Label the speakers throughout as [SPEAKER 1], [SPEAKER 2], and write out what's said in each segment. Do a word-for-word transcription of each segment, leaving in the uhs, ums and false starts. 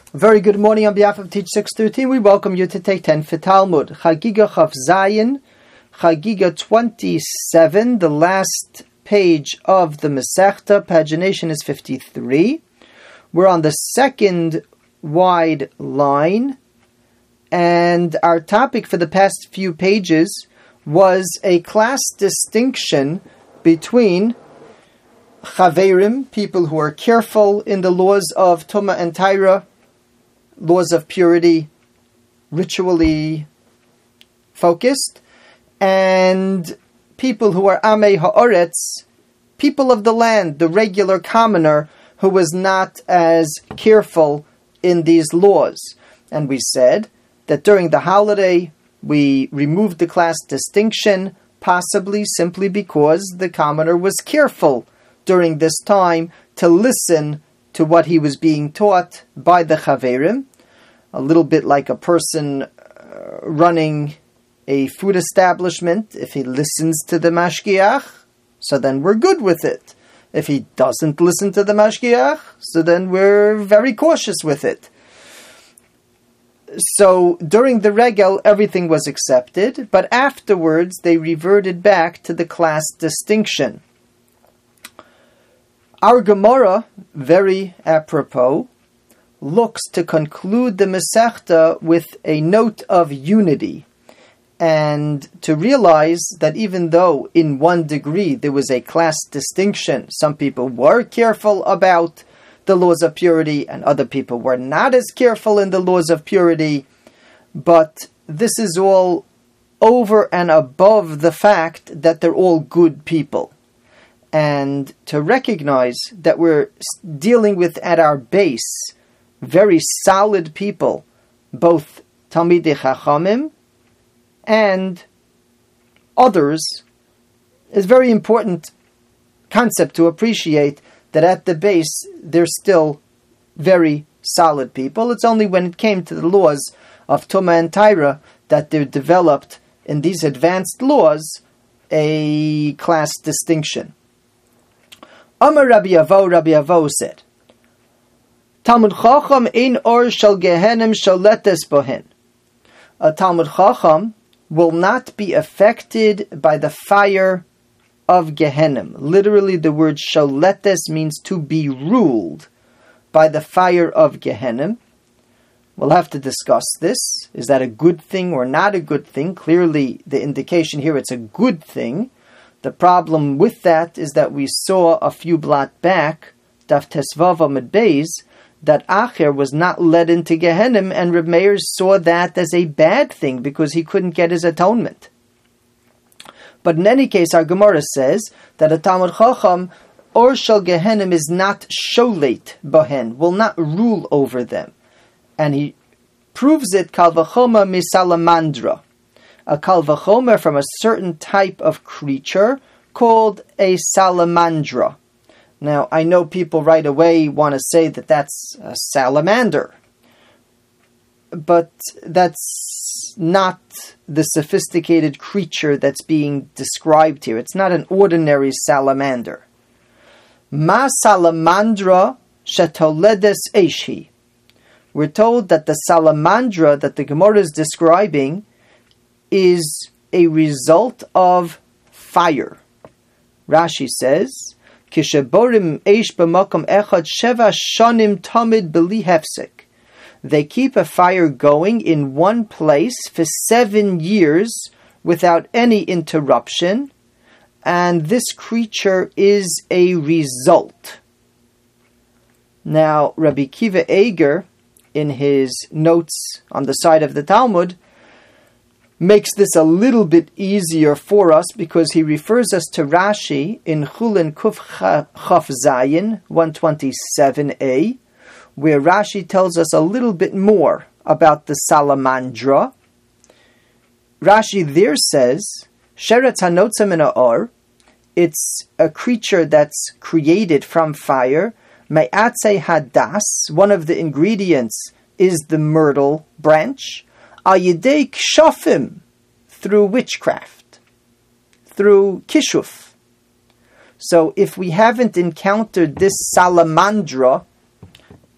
[SPEAKER 1] Very good morning on behalf of Teach six thirteen. We welcome you to take ten for Talmud. Chagiga Chaf Zayin, Chagiga twenty-seven, the last page of the Masechta. Pagination is fifty-three. We're on the second wide line, and our topic for the past few pages was a class distinction between Chaverim, people who are careful in the laws of Tumah and Taira, laws of purity, ritually focused, and people who are Amei Ha'aretz, people of the land, the regular commoner who was not as careful in these laws. And we said that during the holiday we removed the class distinction, possibly simply because the commoner was careful during this time to listen to what he was being taught by the Chaverim. A little bit like a person uh, running a food establishment. If he listens to the mashgiach, so then we're good with it. If he doesn't listen to the mashgiach, so then we're very cautious with it. So during the regel, everything was accepted, but afterwards they reverted back to the class distinction. Our Gemara, very apropos, looks to conclude the Masechta with a note of unity, and to realize that even though in one degree there was a class distinction, some people were careful about the laws of purity and other people were not as careful in the laws of purity, but this is all over and above the fact that they're all good people. And to recognize that we're dealing with at our base very solid people, both Talmidei Chachamim and others, is a very important concept to appreciate, that at the base they're still very solid people. It's only when it came to the laws of Tumah and Taira that they developed in these advanced laws a class distinction. Amar Rabbi Avo, Rabbi Avo said, Talmud Chacham ein or shel Gehenim sholetes bohen. A Talmud Chacham will not be affected by the fire of Gehenim. Literally, the word sholetes means to be ruled by the fire of Gehenim. We'll have to discuss this. Is that a good thing or not a good thing? Clearly, the indication here, it's a good thing. The problem with that is that we saw a few blot back, Daf Tesvav Amud Beis, that Acher was not led into Gehenim, and Reb Meir saw that as a bad thing because he couldn't get his atonement. But in any case, our Gemara says that a Talmud Chacham, or shel Gehenim, is not sholet bohen, will not rule over them. And he proves it kal v'chomer misalamandra, a kal v'chomer from a certain type of creature called a salamandra. Now, I know people right away want to say that that's a salamander, but that's not the sophisticated creature that's being described here. It's not an ordinary salamander. Ma salamandra shetoledes eishi. We're told that the salamandra that the Gemara is describing is a result of fire. Rashi says, Kisheborim eish b'makom echad sheva shanim tamid b'li hefsek. They keep a fire going in one place for seven years without any interruption, and this creature is a result. Now, Rabbi Kiva Eger, in his notes on the side of the Talmud, makes this a little bit easier for us because he refers us to Rashi in Chulin Kuf Chaf Zayin one twenty-seven a, where Rashi tells us a little bit more about the salamandra. Rashi there says, Sheretz hanotza min ha'or, it's a creature that's created from fire. Me'atzei hadas, one of the ingredients is the myrtle branch. Ayidei kshafim, through witchcraft, through kishuf. So if we haven't encountered this salamandra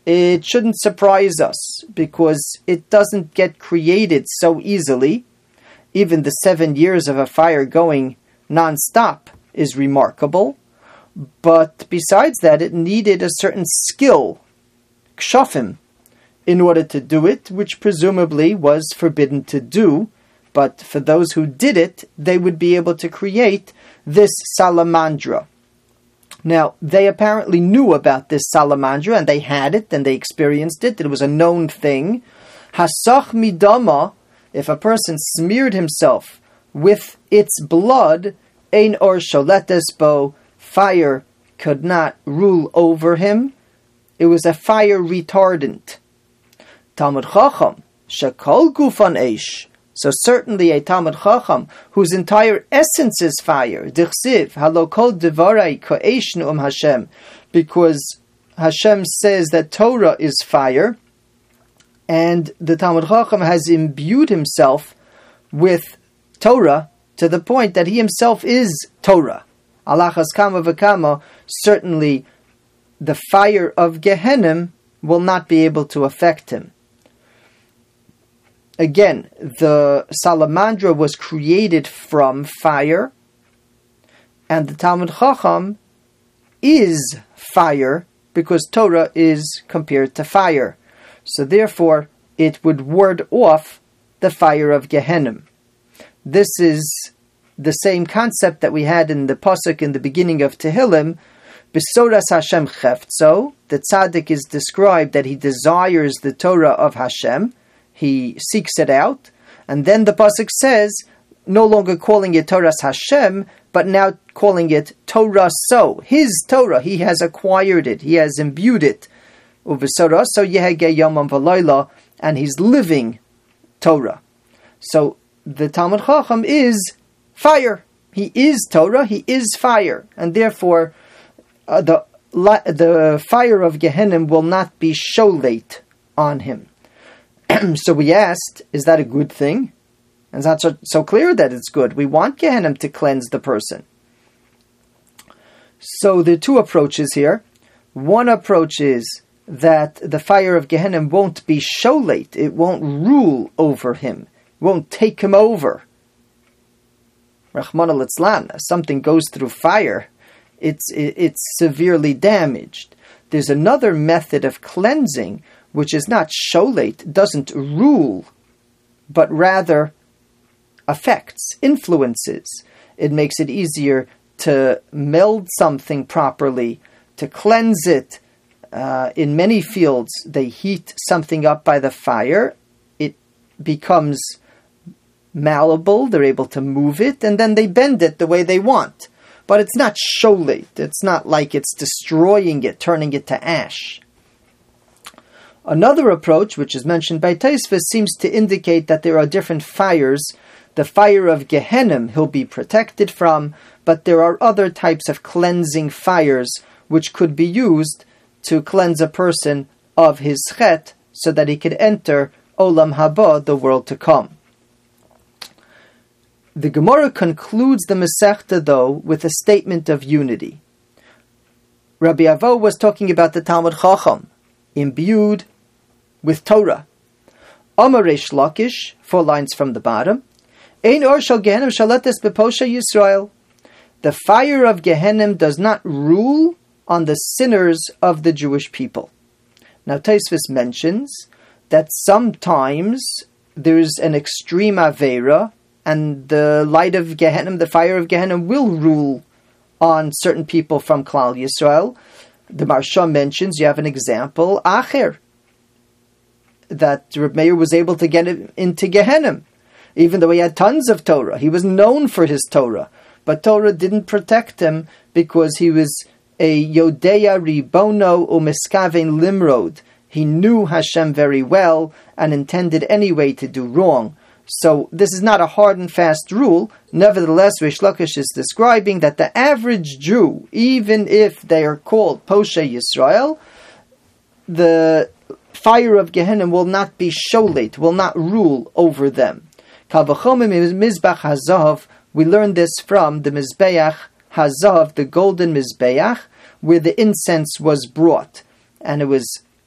[SPEAKER 1] it shouldn't surprise us because it doesn't get created so easily. Even the seven years of a fire going non-stop is remarkable. But besides that, it needed a certain skill, kshafim, in order to do it, which presumably was forbidden to do. But for those who did it, they would be able to create this salamandra. Now, they apparently knew about this salamandra, and they had it, and they experienced it. It was a known thing. Hasach midama, if a person smeared himself with its blood, ein or sholetes bo, fire could not rule over him. It was a fire retardant. Talmud Chacham, shekol gufan eish. So certainly a Talmud Chacham whose entire essence is fire. Dichsiv, halo kol devarai ko'eshnu um Hashem. Because Hashem says that Torah is fire, and the Talmud Chacham has imbued himself with Torah to the point that he himself is Torah. Alachas kama v'kama, certainly the fire of Gehenna will not be able to affect him. Again, the salamandra was created from fire, and the Talmud Chacham is fire because Torah is compared to fire. So therefore, it would ward off the fire of Gehenna. This is the same concept that we had in the pasuk in the beginning of Tehillim. Besoras Hashem cheftzo, the tzaddik is described that he desires the Torah of Hashem. He seeks it out, and then the pasuk says, no longer calling it Torah Hashem, but now calling it Torah so, his Torah. He has acquired it, he has imbued it. Uvesorah so yehege yomam v'layla, and he's living Torah. So the Talmud Chacham is fire. He is Torah, he is fire, and therefore uh, the the fire of Gehenna will not be sholate on him. So we asked, is that a good thing? And it's not so, so clear that it's good. We want Gehenna to cleanse the person. So there are two approaches here. One approach is that the fire of Gehenna won't be sholate. It won't rule over him. It won't take him over. Rahman al-Itzlan, as something goes through fire, it's, it, it's severely damaged. There's another method of cleansing which is not sholate, doesn't rule, but rather affects, influences. It makes it easier to meld something properly, to cleanse it. Uh, in many fields, they heat something up by the fire. It becomes malleable. They're able to move it, and then they bend it the way they want. But it's not sholate. It's not like it's destroying it, turning it to ash. Another approach, which is mentioned by Tosfos, seems to indicate that there are different fires. The fire of Gehenna he'll be protected from, but there are other types of cleansing fires which could be used to cleanse a person of his chet so that he could enter Olam Haba, the world to come. The Gemara concludes the Masechta, though, with a statement of unity. Rabbi Avo was talking about the Talmud Chacham, imbued with Torah. Amar Reish Lakish, four lines from the bottom. Ein or shel Gehenna shaletes beposha Yisrael. The fire of Gehenna does not rule on the sinners of the Jewish people. Now Tosfos mentions that sometimes there's an extreme avera, and the light of Gehenna, the fire of Gehenna, will rule on certain people from Klal Yisrael. The Maharsha mentions, you have an example, Acher, that Reb Meir was able to get into Gehenna, even though he had tons of Torah. He was known for his Torah, but Torah didn't protect him because he was a Yodeya Ribono Umiskaven Limrod. He knew Hashem very well and intended anyway to do wrong. So this is not a hard and fast rule. Nevertheless, Reish Lakish is describing that the average Jew, even if they are called Poshe Yisrael, the fire of Gehenna will not be sholate, will not rule over them. Kal v'chomer Mizbach Hazav, we learn this from the Mizbeach Hazav, the golden Mizbeach, where the incense was brought. And it was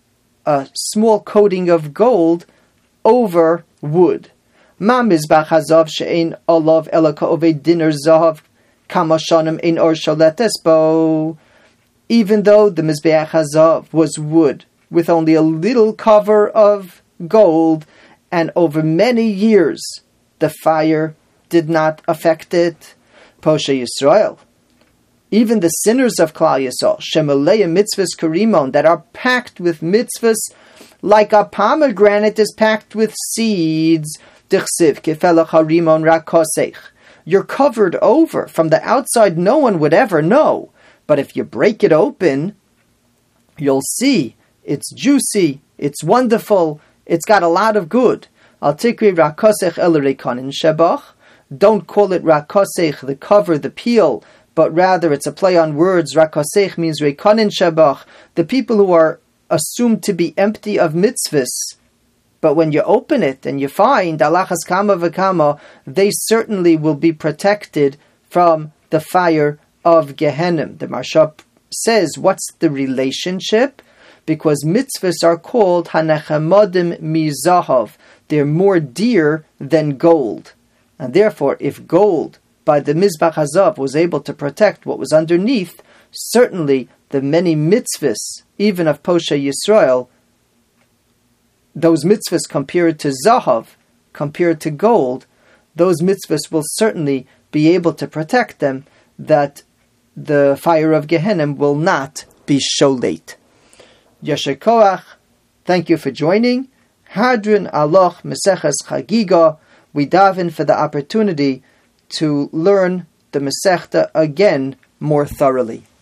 [SPEAKER 1] a small coating of gold over wood. Ma mizbach hazav she'ein olav ela ka'ovei diner zahav kama shanim ein or sholetes bo. Even though the mizbeach hazav was wood with only a little cover of gold, and over many years the fire did not affect it. Poshe Yisrael, even the sinners of Klal Yisrael, shemaleya mitzvahs karimon, that are packed with mitzvahs like a pomegranate is packed with seeds. Dichsiv kefelach harimon rakosech. You're covered over. From the outside, no one would ever know. But if you break it open, you'll see it's juicy, it's wonderful, it's got a lot of good. Al tikri rakosech el rekonin shebach. Don't call it rakosech, the cover, the peel, but rather it's a play on words. Rakosech means rekonin shebach, the people who are assumed to be empty of mitzvahs. But when you open it and you find alachas kama v'kama, they certainly will be protected from the fire of Gehenna. The Marsha says, what's the relationship? Because mitzvahs are called hanechamodim mizahav. They're more dear than gold. And therefore, if gold by the Mizbach Hazav was able to protect what was underneath, certainly the many mitzvahs, even of Poshe Yisrael, those mitzvahs compared to Zahav, compared to gold, those mitzvahs will certainly be able to protect them, that the fire of Gehenna will not be sholate. Yasher Koach, thank you for joining. Hadron Aloch Meseches Chagiga. We daven for the opportunity to learn the Masechta again more thoroughly.